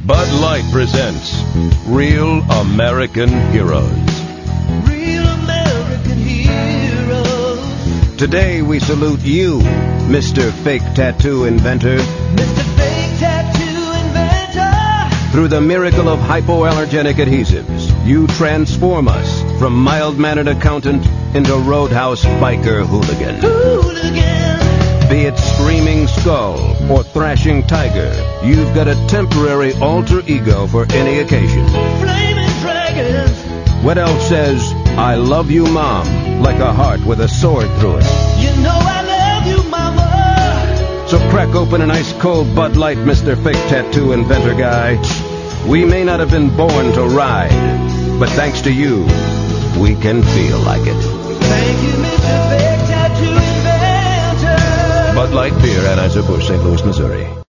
Bud Light presents Real American Heroes. Real American heroes. Today we salute you, Mr. Fake Tattoo Inventor. Mr. Fake Tattoo Inventor. Through the miracle of hypoallergenic adhesives, you transform us from mild-mannered accountant into roadhouse biker hooligan. Hooligan. Be it screaming skull or thrashing tiger, you've got a temporary alter ego for any occasion. Flaming dragons. What else says, I love you, Mom, like a heart with a sword through it? You know I love you, mama. So crack open an ice-cold Bud Light, Mr. Fake Tattoo Inventor guy. We may not have been born to ride, but thanks to you, we can feel like it. Thank you, Mr. Fake Tattoo Inventor. Bud Light Beer, Anheuser-Busch, St. Louis, Missouri.